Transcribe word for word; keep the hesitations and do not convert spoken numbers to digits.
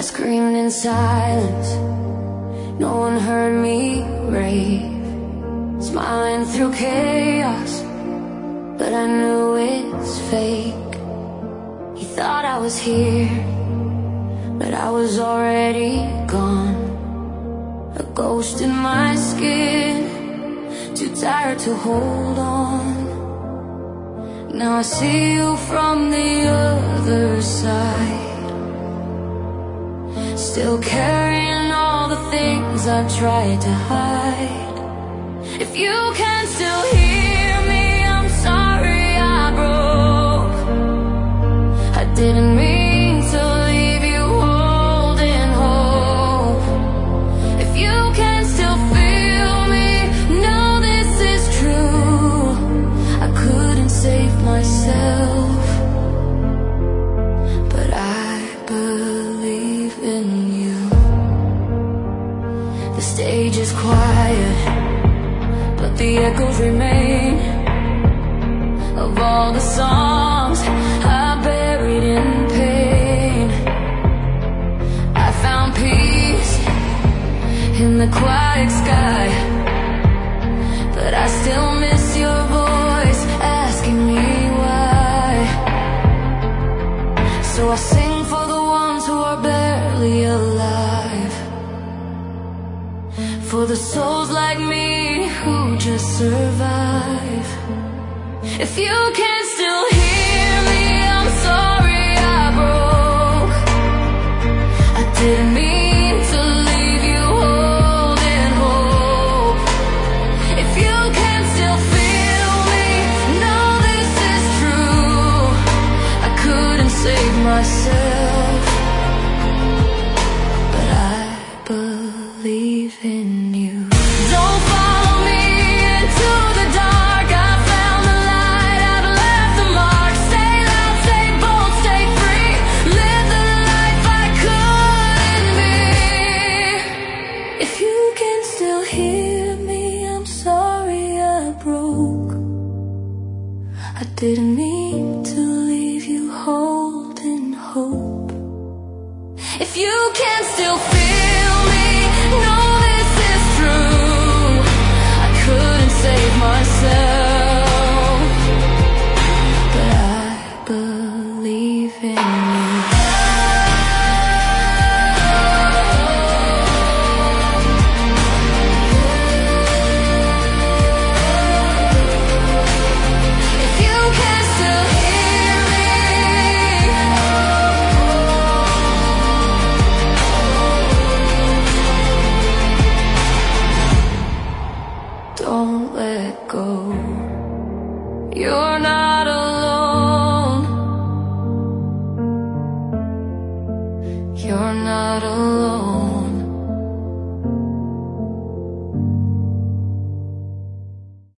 screamed in silence, no one heard me rave. Smiling through chaos, but I knew it's fake. He thought I was here, but I was already gone. A ghost in my skin, too tired to hold on. Now I see you from the other side, still carrying all the things I tried to hide. If you can still hear me, I'm sorry I broke. I didn't mean to leave you holding hope. If you can still feel me, know this is true. I couldn't save myself, but I believe in you. The stage is quiet, but the echoes remain of all the songs I buried in pain. I found peace in the quiet sky, but I still miss your voice asking me why. So I sing for the ones who are barely alive, for the souls like me who just survive. If you can still hear me, I'm sorry I broke. I didn't mean to leave you holding hope. If you can still feel me, know this is true. I couldn't save myself, but I believe in you. Don't follow me into the dark, I found the light, I've left the mark. Stay loud, stay bold, stay free, live the life I couldn't be. If you can still hear me, I'm sorry I broke. I didn't mean to leave you holding hope. If you can still feel me, know this is true. I couldn't save myself, but I believe in you. If you can still hear me, don't let go. You're not alone. You're not alone.